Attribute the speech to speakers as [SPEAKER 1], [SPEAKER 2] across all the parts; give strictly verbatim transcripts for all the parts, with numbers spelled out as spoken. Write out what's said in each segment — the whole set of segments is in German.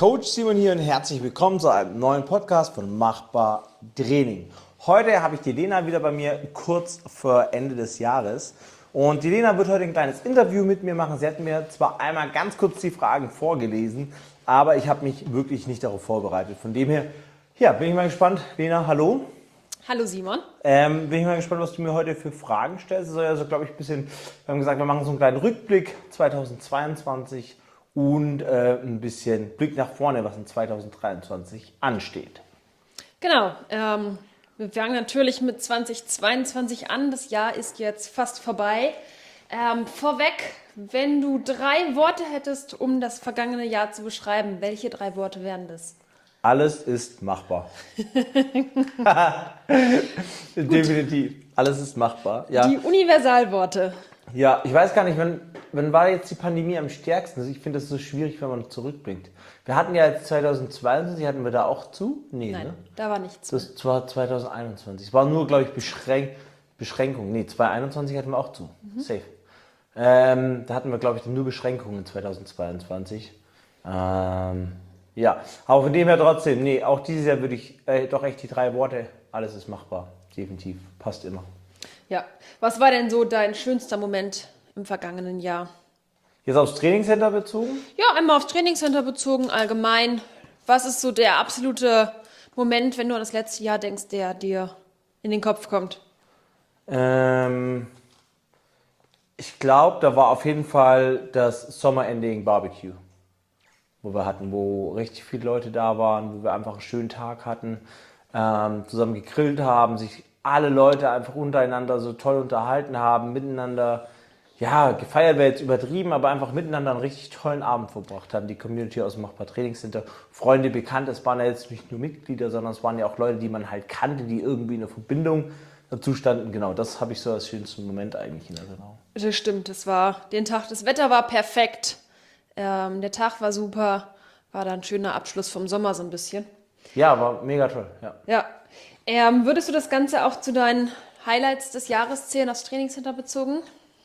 [SPEAKER 1] Coach Simon hier und herzlich willkommen zu einem neuen Podcast von Machbar Training. Heute habe ich die Lena wieder bei mir kurz vor Ende des Jahres und die Lena wird heute ein kleines Interview mit mir machen. Sie hat mir zwar einmal ganz kurz die Fragen vorgelesen, aber ich habe mich wirklich nicht darauf vorbereitet. Von dem her, ja, bin ich mal gespannt. Lena, hallo.
[SPEAKER 2] Hallo Simon.
[SPEAKER 1] Ähm, bin ich mal gespannt, was du mir heute für Fragen stellst. Es soll ja so, glaube ich, ein bisschen, wir haben gesagt, wir machen so einen kleinen Rückblick zweitausendzweiundzwanzig und äh, ein bisschen Blick nach vorne, was in zweitausenddreiundzwanzig ansteht.
[SPEAKER 2] Genau, ähm, wir fangen natürlich mit zweitausendzweiundzwanzig an. Das Jahr ist jetzt fast vorbei. Ähm, vorweg, wenn du drei Worte hättest, um das vergangene Jahr zu beschreiben, welche drei Worte wären das?
[SPEAKER 1] Alles ist machbar. Definitiv. Alles ist machbar. Ja.
[SPEAKER 2] Die Universalworte.
[SPEAKER 1] Ja, ich weiß gar nicht, wann, wann war jetzt die Pandemie am stärksten? Also ich finde das so schwierig, wenn man zurückblickt. Wir hatten ja jetzt zweitausendzweiundzwanzig, hatten wir da auch zu? Nee,
[SPEAKER 2] Nein,
[SPEAKER 1] ne?
[SPEAKER 2] da war nichts.
[SPEAKER 1] Das war zweitausendeinundzwanzig. Es war nur, glaube ich, Beschränk Beschränkungen. Nee, zweitausendeinundzwanzig hatten wir auch zu. Mhm. Safe. Ähm, da hatten wir, glaube ich, nur Beschränkungen zweitausendzweiundzwanzig. Ähm, ja, aber von dem her trotzdem, nee, auch dieses Jahr würde ich äh, doch echt die drei Worte, alles ist machbar. Definitiv. Passt immer.
[SPEAKER 2] Ja, was war denn so dein schönster Moment im vergangenen Jahr?
[SPEAKER 1] Jetzt aufs Trainingscenter bezogen?
[SPEAKER 2] Ja, einmal aufs Trainingscenter bezogen, allgemein. Was ist so der absolute Moment, wenn du an das letzte Jahr denkst, der dir in den Kopf kommt?
[SPEAKER 1] Ähm, ich glaube, da war auf jeden Fall das Summer-Ending Barbecue, wo wir hatten, wo richtig viele Leute da waren, wo wir einfach einen schönen Tag hatten, ähm, zusammen gegrillt haben, sich alle Leute einfach untereinander so toll unterhalten haben, miteinander, ja, gefeiert wäre jetzt übertrieben, aber einfach miteinander einen richtig tollen Abend verbracht haben. Die Community aus dem Machbar Trainingscenter, Freunde, Bekannte, es waren ja jetzt nicht nur Mitglieder, sondern es waren ja auch Leute, die man halt kannte, die irgendwie eine Verbindung dazu standen. Genau, das habe ich so als schönsten Moment eigentlich in Erinnerung.
[SPEAKER 2] Das stimmt, das war den Tag, das Wetter war perfekt, ähm, der Tag war super, war dann ein schöner Abschluss vom Sommer so ein bisschen.
[SPEAKER 1] Ja, war mega toll, ja.
[SPEAKER 2] Ja. Ähm, würdest du das Ganze auch zu deinen Highlights des Jahres zählen, aufs Trainingscenter bezogen?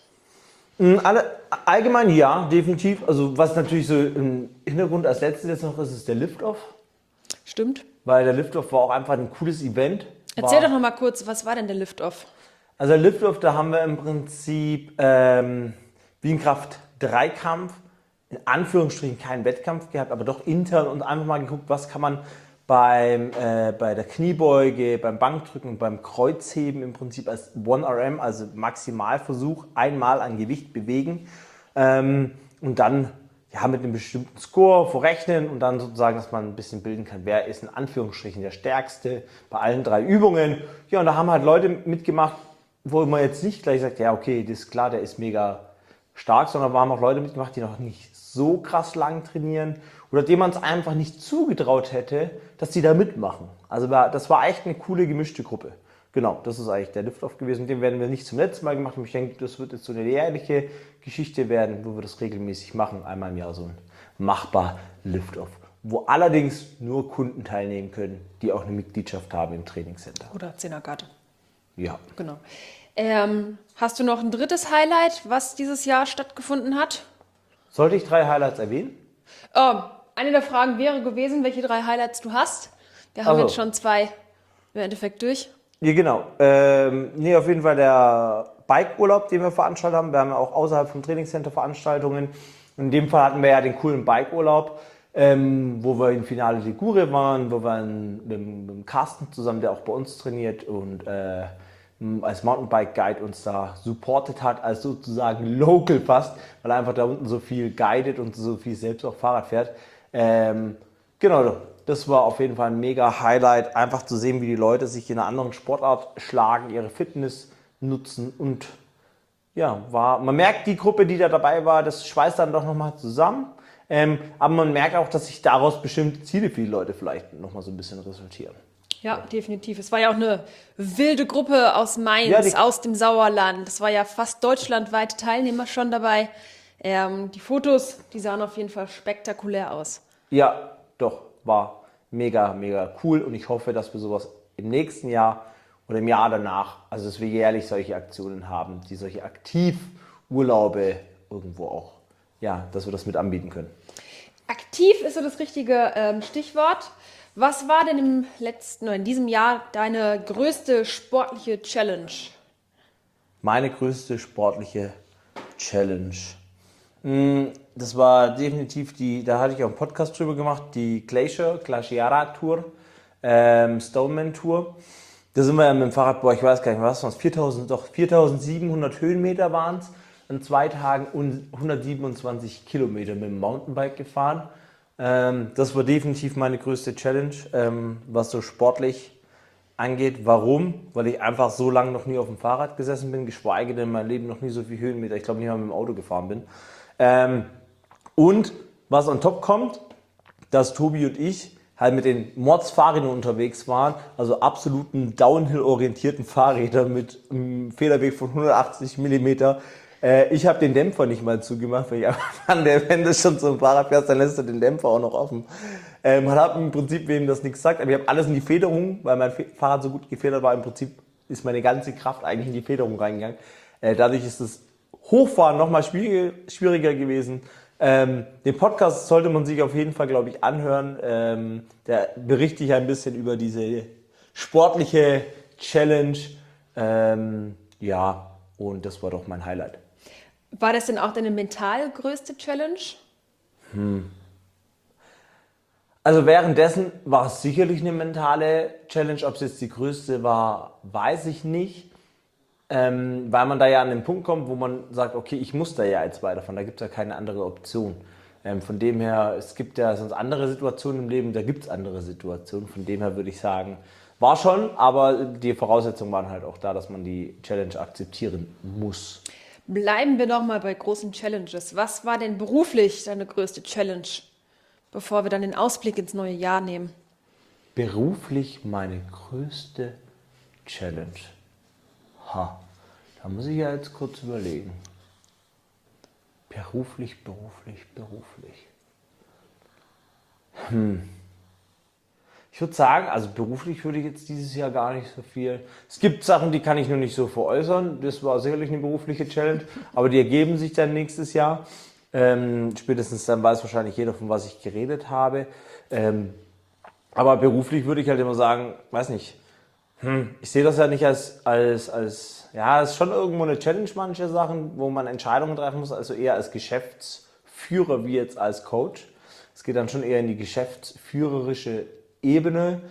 [SPEAKER 1] Alle, allgemein ja, definitiv. Also was natürlich so im Hintergrund als letztes jetzt noch ist, ist der Lift-Off.
[SPEAKER 2] Stimmt.
[SPEAKER 1] Weil der Lift-Off war auch einfach ein cooles Event.
[SPEAKER 2] Erzähl
[SPEAKER 1] war,
[SPEAKER 2] doch noch mal kurz, was war denn der Lift-Off?
[SPEAKER 1] Also der Lift-Off, da haben wir im Prinzip ähm, wie ein Kraft-Dreikampf, in Anführungsstrichen keinen Wettkampf gehabt, aber doch intern und einfach mal geguckt, was kann man beim, äh, bei der Kniebeuge, beim Bankdrücken und beim Kreuzheben im Prinzip als one R M, also Maximalversuch, einmal an Gewicht bewegen ähm, und dann ja, mit einem bestimmten Score vorrechnen und dann sozusagen, dass man ein bisschen bilden kann, wer ist in Anführungsstrichen der Stärkste bei allen drei Übungen. Ja, und da haben halt Leute mitgemacht, wo man jetzt nicht gleich sagt, ja okay, das ist klar, der ist mega stark, sondern da haben auch Leute mitgemacht, die noch nicht so krass lang trainieren oder dem man es einfach nicht zugetraut hätte, dass die da mitmachen. Also das war echt eine coole gemischte Gruppe. Genau, das ist eigentlich der Lift-Off gewesen. Den werden wir nicht zum letzten Mal gemacht. Ich denke, das wird jetzt so eine jährliche Geschichte werden, wo wir das regelmäßig machen. Einmal im Jahr so ein machbar Lift-Off, wo allerdings nur Kunden teilnehmen können, die auch eine Mitgliedschaft haben im Trainingscenter.
[SPEAKER 2] Oder Zehnerkarte.
[SPEAKER 1] Ja.
[SPEAKER 2] Genau. Ähm, hast du noch ein drittes Highlight, was dieses Jahr stattgefunden hat?
[SPEAKER 1] Sollte ich drei Highlights erwähnen?
[SPEAKER 2] Oh, eine der Fragen wäre gewesen, welche drei Highlights du hast. Wir haben
[SPEAKER 1] Ach so.
[SPEAKER 2] jetzt schon zwei im Endeffekt durch.
[SPEAKER 1] Ja, genau. Ähm, nee, auf jeden Fall der Bikeurlaub, den wir veranstaltet haben. Wir haben ja auch außerhalb vom Trainingscenter Veranstaltungen. In dem Fall hatten wir ja den coolen Bikeurlaub, ähm, wo wir in Finale Ligure waren, wo wir in, mit, mit dem Carsten zusammen, der auch bei uns trainiert und äh, als Mountainbike-Guide uns da supportet hat, als sozusagen Local fast, weil er einfach da unten so viel guidet und so viel selbst auch Fahrrad fährt. Ähm, genau, das war auf jeden Fall ein mega Highlight, einfach zu sehen, wie die Leute sich in einer anderen Sportart schlagen, ihre Fitness nutzen und ja, war, man merkt die Gruppe, die da dabei war, das schweißt dann doch nochmal zusammen, ähm, aber man merkt auch, dass sich daraus bestimmte Ziele für die Leute vielleicht nochmal so ein bisschen resultieren.
[SPEAKER 2] Ja, ja, definitiv. Es war ja auch eine wilde Gruppe aus Mainz,
[SPEAKER 1] Ja, die-
[SPEAKER 2] aus dem Sauerland. Es war ja fast deutschlandweite Teilnehmer schon dabei. Ähm, die Fotos, die sahen auf jeden Fall spektakulär aus.
[SPEAKER 1] Ja, doch, war mega, mega cool und ich hoffe, dass wir sowas im nächsten Jahr oder im Jahr danach, also dass wir jährlich solche Aktionen haben, die solche Aktivurlaube irgendwo auch, ja, dass wir das mit anbieten können.
[SPEAKER 2] Aktiv ist so das richtige ähm, Stichwort. Was war denn im letzten oder in diesem Jahr deine größte sportliche Challenge?
[SPEAKER 1] Meine größte sportliche Challenge. Mm, Das war definitiv die, da hatte ich auch einen Podcast drüber gemacht, die Glacier, Glaciara Tour, ähm, Stoneman Tour. Da sind wir ja mit dem Fahrrad, boah, ich weiß gar nicht, was waren es, viertausend, doch viertausendsiebenhundert Höhenmeter waren es, in zwei Tagen und hundertsiebenundzwanzig Kilometer mit dem Mountainbike gefahren. Ähm, das war definitiv meine größte Challenge, ähm, was so sportlich angeht. Warum? Weil ich einfach so lange noch nie auf dem Fahrrad gesessen bin, geschweige denn in meinem Leben noch nie so viel Höhenmeter, ich glaube nicht mal mit dem Auto gefahren bin. Ähm, und was on top kommt, dass Tobi und ich halt mit den Mordsfahrrädern unterwegs waren, also absoluten Downhill-orientierten Fahrrädern mit einem Federweg von hundertachtzig Millimeter. Äh, ich habe den Dämpfer nicht mal zugemacht, weil ich einfach fand, wenn du schon zum Fahrrad fährst, dann lässt du den Dämpfer auch noch offen. Äh, man hat im Prinzip wem das nichts gesagt, aber ich habe alles in die Federung, weil mein Fahrrad so gut gefedert war. Im Prinzip ist meine ganze Kraft eigentlich in die Federung reingegangen. Äh, dadurch ist das Hochfahren nochmal schwieriger, schwieriger gewesen. Ähm, den Podcast sollte man sich auf jeden Fall, glaube ich, anhören. Ähm, da berichte ich ein bisschen über diese sportliche Challenge. Ähm, ja, und das war doch mein Highlight.
[SPEAKER 2] War das denn auch deine mental größte Challenge?
[SPEAKER 1] Also währenddessen war es sicherlich eine mentale Challenge. Ob es jetzt die größte war, weiß ich nicht. Ähm, weil man da ja an den Punkt kommt, wo man sagt, okay, ich muss da ja jetzt weiterfahren, da gibt es ja keine andere Option. Ähm, von dem her, es gibt ja sonst andere Situationen im Leben, da gibt es andere Situationen. Von dem her würde ich sagen, war schon, aber die Voraussetzungen waren halt auch da, dass man die Challenge akzeptieren muss.
[SPEAKER 2] Bleiben wir noch mal bei großen Challenges. Was war denn beruflich deine größte Challenge, bevor wir dann den Ausblick ins neue Jahr nehmen?
[SPEAKER 1] Beruflich meine größte Challenge. Ha, da muss ich ja jetzt kurz überlegen. Beruflich, beruflich, beruflich. Hm. Ich würde sagen, also beruflich würde ich jetzt dieses Jahr gar nicht so viel. Es gibt Sachen, die kann ich noch nicht so veräußern. Das war sicherlich eine berufliche Challenge, aber die ergeben sich dann nächstes Jahr. Ähm, spätestens dann weiß wahrscheinlich jeder, von was ich geredet habe. Ähm, aber beruflich würde ich halt immer sagen, weiß nicht, Hm, ich sehe das ja nicht als, als, als, ja, es ist schon irgendwo eine Challenge, manche Sachen, wo man Entscheidungen treffen muss, also eher als Geschäftsführer wie jetzt als Coach. Es geht dann schon eher in die geschäftsführerische Ebene.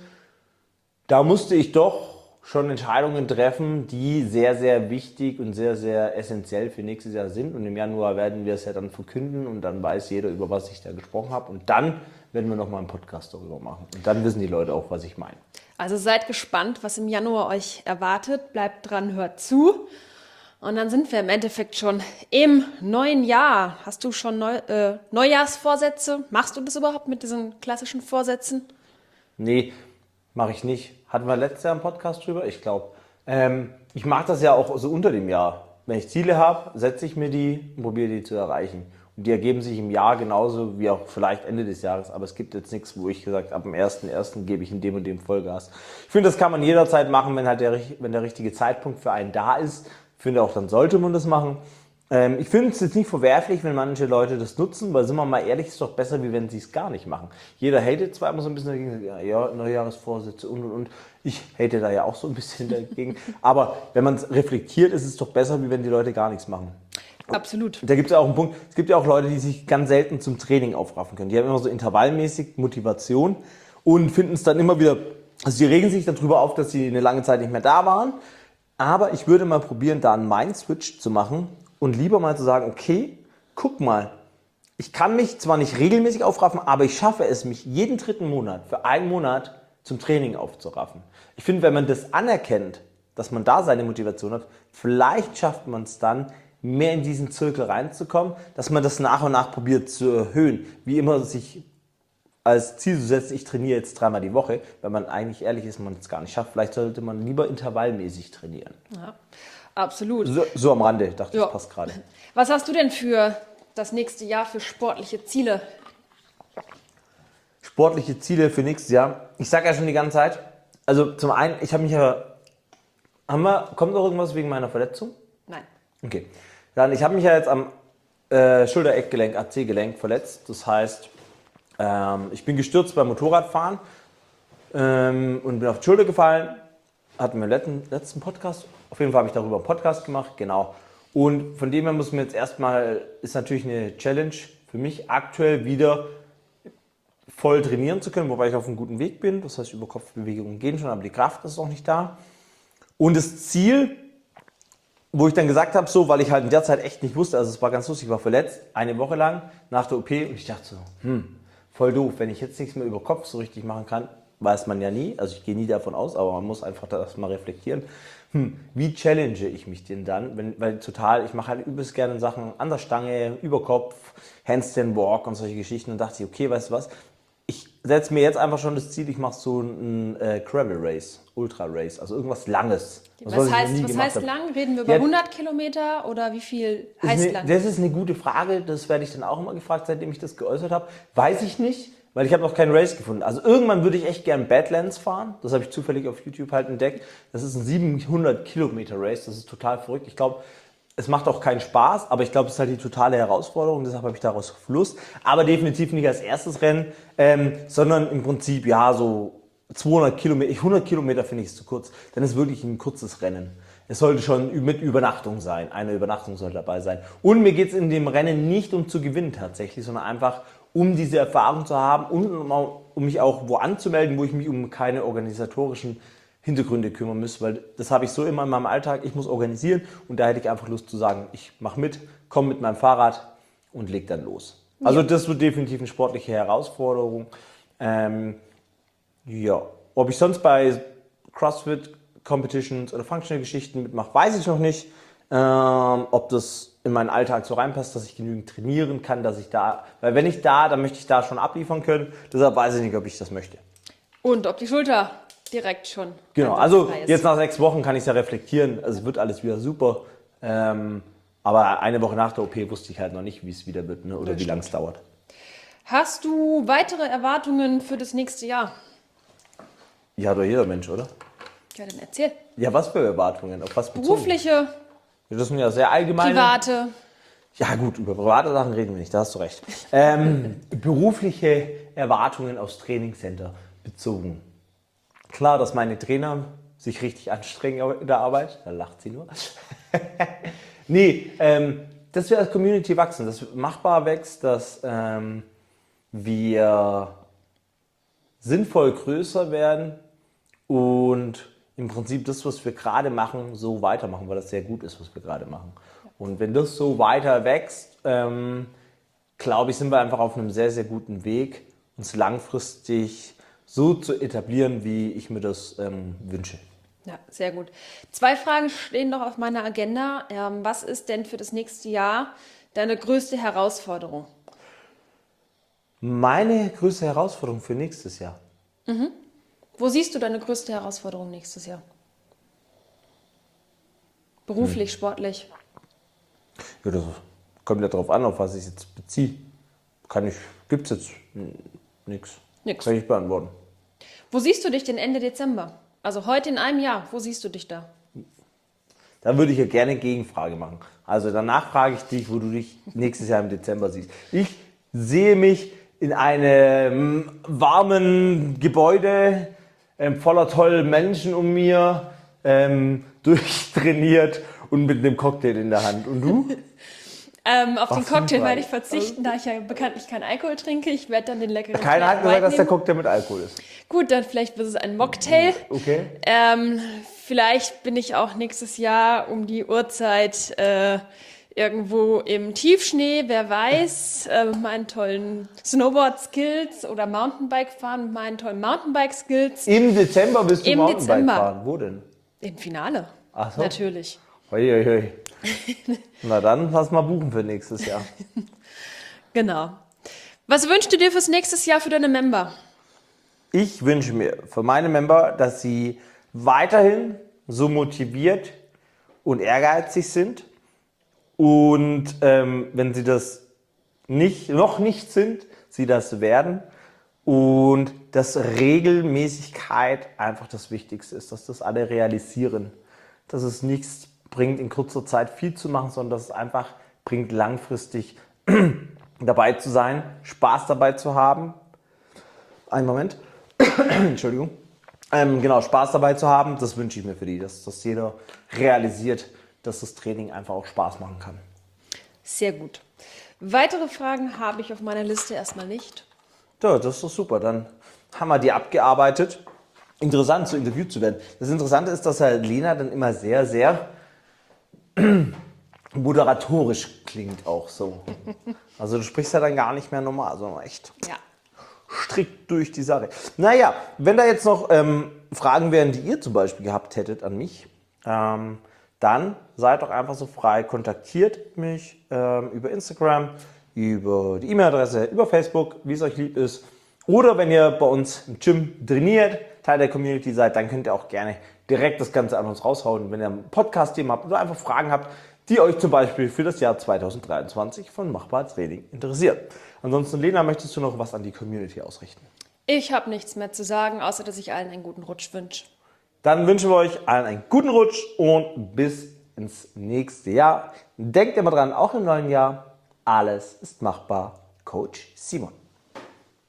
[SPEAKER 1] Da musste ich doch schon Entscheidungen treffen, die sehr, sehr wichtig und sehr, sehr essentiell für nächstes Jahr sind. Und im Januar werden wir es ja dann verkünden und dann weiß jeder, über was ich da gesprochen habe. Und dann werden wir nochmal einen Podcast darüber machen. Und dann wissen die Leute auch, was ich meine.
[SPEAKER 2] Also seid gespannt, was im Januar euch erwartet. Bleibt dran, hört zu. Und dann sind wir im Endeffekt schon im neuen Jahr. Hast du schon Neu äh, Neujahrsvorsätze? Machst du das überhaupt mit diesen klassischen Vorsätzen?
[SPEAKER 1] Nee, mache ich nicht. Hatten wir letztes Jahr einen Podcast drüber? Ich glaube. Ähm, ich mache das ja auch so unter dem Jahr. Wenn ich Ziele habe, setze ich mir die und probiere die zu erreichen. Und die ergeben sich im Jahr genauso wie auch vielleicht Ende des Jahres. Aber es gibt jetzt nichts, wo ich gesagt habe, ab dem ersten ersten gebe ich in dem und dem Vollgas. Ich finde, das kann man jederzeit machen, wenn halt der, wenn der richtige Zeitpunkt für einen da ist. Ich finde auch, dann sollte man das machen. Ähm, ich finde es jetzt nicht verwerflich, wenn manche Leute das nutzen, weil, sind wir mal ehrlich, ist doch besser, wie wenn sie es gar nicht machen. Jeder hatet zwar immer so ein bisschen dagegen, ja, ja Neujahresvorsätze und und und. Ich hate da ja auch so ein bisschen dagegen. Aber wenn man es reflektiert, ist es doch besser, wie wenn die Leute gar nichts machen.
[SPEAKER 2] Absolut.
[SPEAKER 1] Da gibt es ja auch einen Punkt, es gibt ja auch Leute, die sich ganz selten zum Training aufraffen können. Die haben immer so intervallmäßig Motivation und finden es dann immer wieder, also die regen sich darüber auf, dass sie eine lange Zeit nicht mehr da waren. Aber ich würde mal probieren, da einen Mind-Switch zu machen und lieber mal zu sagen, okay, guck mal, ich kann mich zwar nicht regelmäßig aufraffen, aber ich schaffe es, mich jeden dritten Monat für einen Monat zum Training aufzuraffen. Ich finde, wenn man das anerkennt, dass man da seine Motivation hat, vielleicht schafft man es dann, mehr in diesen Zirkel reinzukommen, dass man das nach und nach probiert zu erhöhen. Wie immer sich als Ziel zu setzen, ich trainiere jetzt dreimal die Woche, wenn man eigentlich ehrlich ist, man es gar nicht schafft. Vielleicht sollte man lieber intervallmäßig trainieren.
[SPEAKER 2] Ja, absolut.
[SPEAKER 1] So, so am Rande, dachte ich,
[SPEAKER 2] Ja.
[SPEAKER 1] das passt gerade.
[SPEAKER 2] Was hast du denn für das nächste Jahr für sportliche Ziele?
[SPEAKER 1] Sportliche Ziele für nächstes Jahr. Ich sage ja schon die ganze Zeit, also zum einen, ich habe mich ja, haben wir, kommt noch irgendwas wegen meiner Verletzung?
[SPEAKER 2] Nein.
[SPEAKER 1] Okay. Dann, ich habe mich ja jetzt am äh, Schulter-Eckgelenk, A C-Gelenk verletzt. Das heißt, Ähm, ich bin gestürzt beim Motorradfahren ähm, und bin auf die Schulter gefallen. Hatten wir im letzten, letzten Podcast. Auf jeden Fall habe ich darüber einen Podcast gemacht, genau. Und von dem her muss mir jetzt erstmal, ist natürlich eine Challenge für mich aktuell wieder voll trainieren zu können, wobei ich auf einem guten Weg bin. Das heißt, Überkopfbewegungen gehen schon, aber die Kraft ist noch nicht da. Und das Ziel, wo ich dann gesagt habe, so, weil ich halt in der Zeit echt nicht wusste, also es war ganz lustig, ich war verletzt, eine Woche lang nach der O P und ich dachte so, hm, voll doof, wenn ich jetzt nichts mehr über Kopf so richtig machen kann, weiß man ja nie, also ich gehe nie davon aus, aber man muss einfach das mal reflektieren. Hm, wie challenge ich mich denn dann? Wenn, weil total, ich mache halt übelst gerne Sachen an der Stange, Überkopf, Handstand Walk und solche Geschichten und dachte ich, okay, weißt du was, ich setze mir jetzt einfach schon das Ziel, ich mache so ein äh, Gravel Race, Ultra Race, also irgendwas Langes.
[SPEAKER 2] Was, was heißt, was heißt
[SPEAKER 1] habe.
[SPEAKER 2] lang? Reden wir über
[SPEAKER 1] Ja,
[SPEAKER 2] hundert Kilometer oder wie viel heißt
[SPEAKER 1] eine,
[SPEAKER 2] lang?
[SPEAKER 1] Das ist eine gute Frage, das werde ich dann auch immer gefragt, seitdem ich das geäußert habe. Weiß ich nicht, weil ich habe noch keinen Race gefunden. Also irgendwann würde ich echt gern Badlands fahren, das habe ich zufällig auf YouTube halt entdeckt. Das ist ein siebenhundert Kilometer Race, das ist total verrückt. Ich glaube, es macht auch keinen Spaß, aber ich glaube, es ist halt die totale Herausforderung, deshalb habe ich daraus Lust. Aber definitiv nicht als erstes Rennen, ähm, sondern im Prinzip, ja, so zweihundert Kilometer, hundert Kilometer finde ich es zu kurz. Dann ist wirklich ein kurzes Rennen. Es sollte schon mit Übernachtung sein, eine Übernachtung sollte dabei sein. Und mir geht es in dem Rennen nicht um zu gewinnen tatsächlich, sondern einfach um diese Erfahrung zu haben und um, um mich auch wo anzumelden, wo ich mich um keine organisatorischen Hintergründe kümmern muss, weil das habe ich so immer in meinem Alltag, ich muss organisieren und da hätte ich einfach Lust zu sagen, ich mache mit, komme mit meinem Fahrrad und leg dann los. Also das wird definitiv eine sportliche Herausforderung. Ähm, ja, ob ich sonst bei CrossFit Competitions oder Functional Geschichten mitmache, weiß ich noch nicht. Ähm, ob das in meinen Alltag so reinpasst, dass ich genügend trainieren kann, dass ich da, weil wenn ich da, dann möchte ich da schon abliefern können. Deshalb weiß ich nicht, ob ich das möchte.
[SPEAKER 2] Und ob die Schulter direkt schon.
[SPEAKER 1] Genau, also jetzt nach sechs Wochen kann ich es ja reflektieren. Also es wird alles wieder super. Ähm, aber eine Woche nach der O P wusste ich halt noch nicht, wie es wieder wird, ne, oder
[SPEAKER 2] Das
[SPEAKER 1] wie lange es
[SPEAKER 2] stimmt.
[SPEAKER 1] dauert.
[SPEAKER 2] Hast du weitere Erwartungen für das nächste Jahr?
[SPEAKER 1] Ja, doch jeder Mensch, oder?
[SPEAKER 2] Ja, dann erzähl.
[SPEAKER 1] Ja, was für Erwartungen? Auf was bezogen?
[SPEAKER 2] Berufliche,
[SPEAKER 1] Ja, das sind ja sehr allgemeine.
[SPEAKER 2] private.
[SPEAKER 1] Ja gut, über private Sachen reden wir nicht, da hast du recht. Ähm, berufliche Erwartungen aufs Trainingscenter bezogen. Klar, dass meine Trainer sich richtig anstrengen in der Arbeit, da lacht sie nur. nee, ähm, dass wir als Community wachsen, dass machbar wächst, dass ähm, wir sinnvoll größer werden und im Prinzip das, was wir gerade machen, so weitermachen, weil das sehr gut ist, was wir gerade machen. Und wenn das so weiter wächst, ähm, glaube ich, sind wir einfach auf einem sehr, sehr guten Weg, uns langfristig so zu etablieren, wie ich mir das ähm, wünsche.
[SPEAKER 2] Ja, sehr gut. Zwei Fragen stehen noch auf meiner Agenda. Ähm, was ist denn für das nächste Jahr deine größte Herausforderung?
[SPEAKER 1] Meine größte Herausforderung für nächstes Jahr?
[SPEAKER 2] Wo siehst du deine größte Herausforderung nächstes Jahr? Beruflich, sportlich?
[SPEAKER 1] Ja, das kommt ja darauf an, auf was ich jetzt beziehe. Kann ich, gibt's jetzt nichts.
[SPEAKER 2] Nix.
[SPEAKER 1] Kann ich beantworten.
[SPEAKER 2] Wo siehst du dich denn Ende Dezember? Also heute in einem Jahr, wo siehst du dich da?
[SPEAKER 1] Da würde ich ja gerne eine Gegenfrage machen. Also danach frage ich dich, wo du dich nächstes Jahr im Dezember siehst. Ich sehe mich in einem warmen Gebäude, ähm, voller tollen Menschen um mir, ähm, durchtrainiert und mit einem Cocktail in der Hand. Und du?
[SPEAKER 2] Ähm, auf
[SPEAKER 1] Was
[SPEAKER 2] den
[SPEAKER 1] für eine
[SPEAKER 2] Cocktail
[SPEAKER 1] Frage?
[SPEAKER 2] werde ich verzichten, da ich ja bekanntlich keinen Alkohol trinke. Ich werde dann den leckeren
[SPEAKER 1] Keiner hat
[SPEAKER 2] Flat
[SPEAKER 1] gesagt,
[SPEAKER 2] White
[SPEAKER 1] dass der
[SPEAKER 2] nehmen.
[SPEAKER 1] Cocktail mit Alkohol ist.
[SPEAKER 2] Gut, dann vielleicht wird es ein Mocktail.
[SPEAKER 1] Okay.
[SPEAKER 2] Ähm, vielleicht bin ich auch nächstes Jahr um die Uhrzeit äh, irgendwo im Tiefschnee, wer weiß, äh, mit meinen tollen Snowboard-Skills oder Mountainbike-Fahren mit meinen tollen Mountainbike-Skills
[SPEAKER 1] Im Dezember bist du
[SPEAKER 2] Im
[SPEAKER 1] Mountainbike
[SPEAKER 2] Dezember.
[SPEAKER 1] fahren. Wo denn?
[SPEAKER 2] im Finale.
[SPEAKER 1] Ach so.
[SPEAKER 2] Natürlich.
[SPEAKER 1] Hoi, hoi, hoi. Na dann, lass mal buchen für nächstes Jahr.
[SPEAKER 2] Genau. Was wünschst du dir fürs nächste Jahr für deine Member?
[SPEAKER 1] Ich wünsche mir für meine Member, dass sie weiterhin so motiviert und ehrgeizig sind. Und ähm, wenn sie das nicht, noch nicht sind, sie das werden. Und dass Regelmäßigkeit einfach das Wichtigste ist, dass das alle realisieren. Dass es nichts bringt, in kurzer Zeit viel zu machen, sondern dass es einfach bringt, langfristig dabei zu sein, Spaß dabei zu haben, einen Moment. Entschuldigung. Ähm, genau, Spaß dabei zu haben, das wünsche ich mir für die, dass, dass jeder realisiert, dass das Training einfach auch Spaß machen kann.
[SPEAKER 2] Sehr gut. Weitere Fragen habe ich auf meiner Liste erstmal nicht.
[SPEAKER 1] Ja, das ist doch super. Dann haben wir die abgearbeitet. Interessant, so interviewt zu werden. Das Interessante ist, dass halt Lena dann immer sehr, sehr moderatorisch klingt auch so. Also du sprichst ja dann gar nicht mehr normal, sondern echt
[SPEAKER 2] Ja.
[SPEAKER 1] strikt durch die Sache. Naja, wenn da jetzt noch ähm, Fragen wären, die ihr zum Beispiel gehabt hättet an mich, ähm, dann seid doch einfach so frei, kontaktiert mich ähm, über Instagram, über die E-Mail-Adresse, über Facebook, wie es euch lieb ist. Oder wenn ihr bei uns im Gym trainiert, Teil der Community seid, dann könnt ihr auch gerne direkt das Ganze an uns raushauen. Wenn ihr ein Podcast-Thema habt oder einfach Fragen habt, die euch zum Beispiel für das Jahr zweitausenddreiundzwanzig von Machbar Training interessieren. Ansonsten, Lena, möchtest du noch was an die Community ausrichten?
[SPEAKER 2] Ich habe nichts mehr zu sagen, außer dass ich allen einen guten Rutsch wünsche.
[SPEAKER 1] Dann wünschen wir euch allen einen guten Rutsch und bis ins nächste Jahr. Denkt immer dran, auch im neuen Jahr, alles ist machbar. Coach Simon.